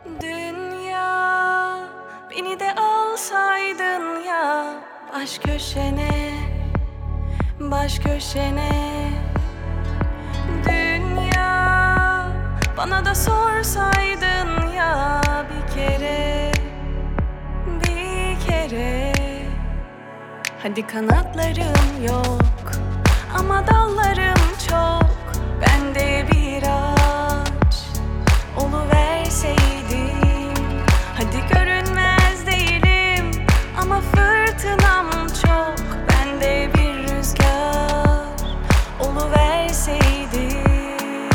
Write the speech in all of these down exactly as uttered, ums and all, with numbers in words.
Dünya, beni de alsaydın ya baş köşene, baş köşene. Dünya, bana da sorsaydın ya bir kere, bir kere. Hadi kanatlarım yok ama dallarım çok. Ben de bir ağaç oluverseydim. Hadi görünmez değilim ama fırtınam çok. Ben de bir rüzgar oluverseydim.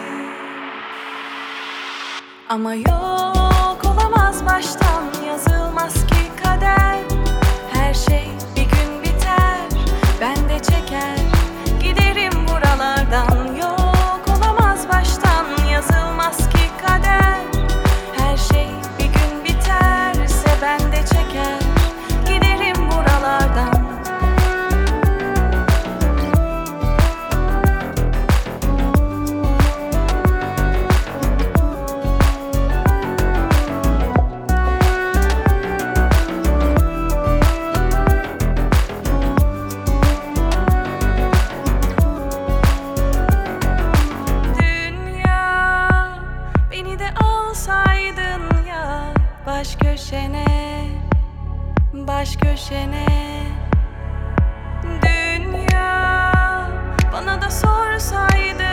Ama yok olamaz baştan, yazılmaz ki kader. Her şey bir gün biter, ben de çeker giderim buralardan. Yok olamaz baştan, yazılmaz ki kader. Her şey bir gün biterse ben de çeker giderim buralardan. Alsaydın ya baş köşene, baş köşene. Dünya, bana da sorsaydın